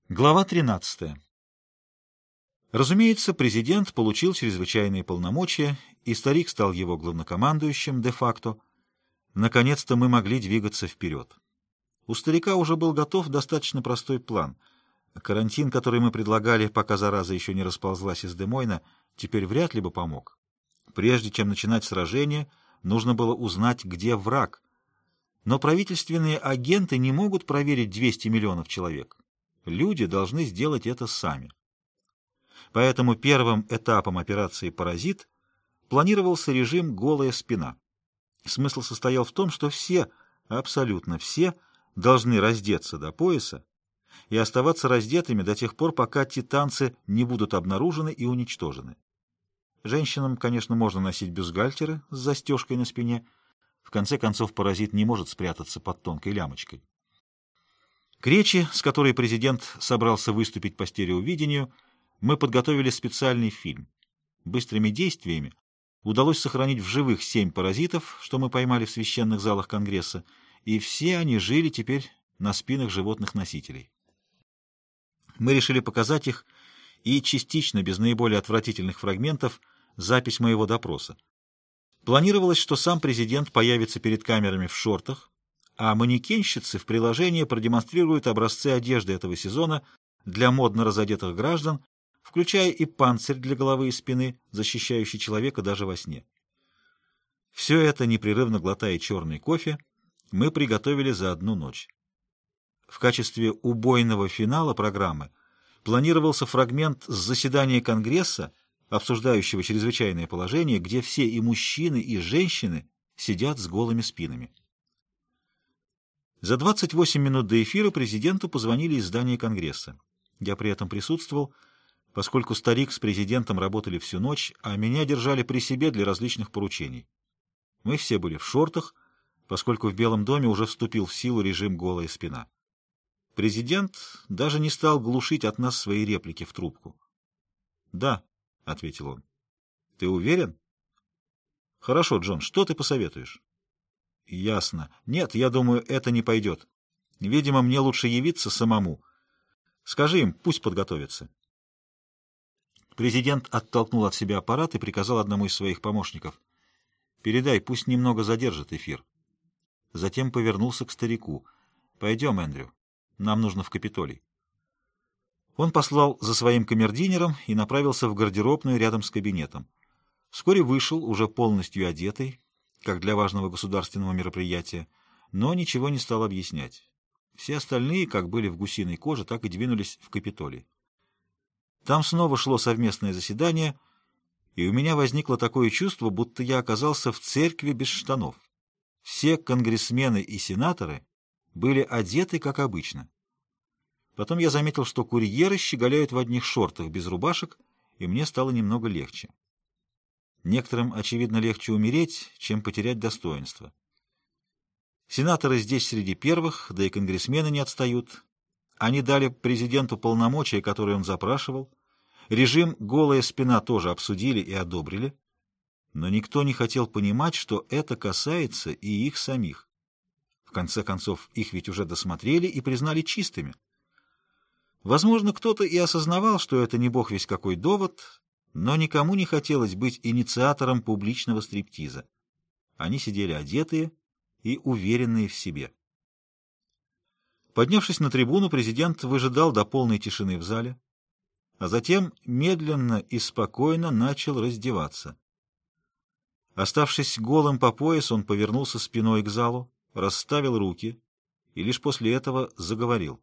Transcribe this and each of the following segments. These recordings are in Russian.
Глава 13. Разумеется, президент получил чрезвычайные полномочия, и старик стал его главнокомандующим де-факто. Наконец-то мы могли двигаться вперед. У старика уже был готов достаточно простой план. Карантин, который мы предлагали, пока зараза еще не расползлась из Де-Мойна, теперь вряд ли бы помог. Прежде чем начинать сражение, нужно было узнать, где враг. Но правительственные агенты не могут проверить 200 миллионов человек. Люди должны сделать это сами. Поэтому первым этапом операции «Паразит» планировался режим «Голая спина». Смысл состоял в том, что все, абсолютно все, должны раздеться до пояса и оставаться раздетыми до тех пор, пока титанцы не будут обнаружены и уничтожены. Женщинам, конечно, можно носить бюстгальтеры с застежкой на спине. В конце концов, паразит не может спрятаться под тонкой лямочкой. К речи, с которой президент собрался выступить по стереовидению, мы подготовили специальный фильм. Быстрыми действиями удалось сохранить в живых 7 паразитов, что мы поймали в священных залах Конгресса, и все они жили теперь на спинах животных-носителей. Мы решили показать их и частично, без наиболее отвратительных фрагментов, запись моего допроса. Планировалось, что сам президент появится перед камерами в шортах, а манекенщицы в приложении продемонстрируют образцы одежды этого сезона для модно разодетых граждан, включая и панцирь для головы и спины, защищающий человека даже во сне. Все это, непрерывно глотая черный кофе, мы приготовили за одну ночь. В качестве убойного финала программы планировался фрагмент с заседания Конгресса, обсуждающего чрезвычайное положение, где все и мужчины, и женщины сидят с голыми спинами. За 28 минут до эфира президенту позвонили из здания Конгресса. Я при этом присутствовал, поскольку старик с президентом работали всю ночь, а меня держали при себе для различных поручений. Мы все были в шортах, поскольку в Белом доме уже вступил в силу режим «Голая спина». Президент даже не стал глушить от нас свои реплики в трубку. «Да», — ответил он. «Ты уверен?» «Хорошо, Джон, что ты посоветуешь?» «Ясно. Нет, я думаю, это не пойдет. Видимо, мне лучше явиться самому. Скажи им, пусть подготовятся». Президент оттолкнул от себя аппарат и приказал одному из своих помощников: «Передай, пусть немного задержит эфир». Затем повернулся к старику. «Пойдем, Эндрю. Нам нужно в Капитолий». Он послал за своим камердинером и направился в гардеробную рядом с кабинетом. Вскоре вышел, уже полностью одетый, как для важного государственного мероприятия, но ничего не стал объяснять. Все остальные, как были в гусиной коже, так и двинулись в Капитолий. Там снова шло совместное заседание, и у меня возникло такое чувство, будто я оказался в церкви без штанов. Все конгрессмены и сенаторы были одеты, как обычно. Потом я заметил, что курьеры щеголяют в одних шортах без рубашек, и мне стало немного легче. Некоторым, очевидно, легче умереть, чем потерять достоинство. Сенаторы здесь среди первых, да и конгрессмены не отстают. Они дали президенту полномочия, которые он запрашивал. Режим «Голая спина» тоже обсудили и одобрили. Но никто не хотел понимать, что это касается и их самих. В конце концов, их ведь уже досмотрели и признали чистыми. Возможно, кто-то и осознавал, что это не бог весть какой довод, но никому не хотелось быть инициатором публичного стриптиза. Они сидели одетые и уверенные в себе. Поднявшись на трибуну, президент выжидал до полной тишины в зале, а затем медленно и спокойно начал раздеваться. Оставшись голым по пояс, он повернулся спиной к залу, расставил руки и лишь после этого заговорил.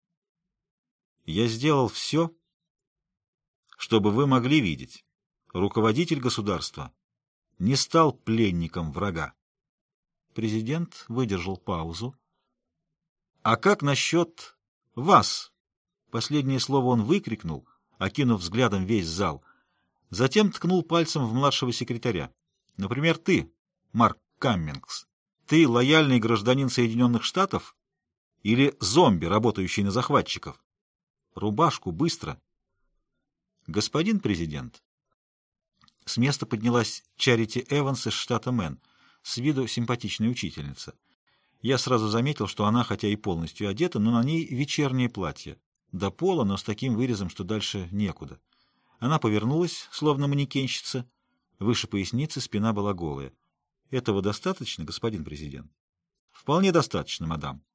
«Я сделал все, чтобы вы могли видеть. Руководитель государства не стал пленником врага». Президент выдержал паузу. «А как насчет вас?» Последнее слово он выкрикнул, окинув взглядом весь зал. Затем ткнул пальцем в младшего секретаря. «Например, ты, Марк Каммингс, ты лояльный гражданин Соединенных Штатов или зомби, работающий на захватчиков? Рубашку, быстро!» «Господин президент». С места поднялась Чарити Эванс из штата Мэн, с виду симпатичная учительница. Я сразу заметил, что она, хотя и полностью одета, но на ней вечернее платье. до пола, но с таким вырезом, что дальше некуда. Она повернулась, словно манекенщица. Выше поясницы спина была голая. Этого достаточно, господин президент? Вполне достаточно, мадам.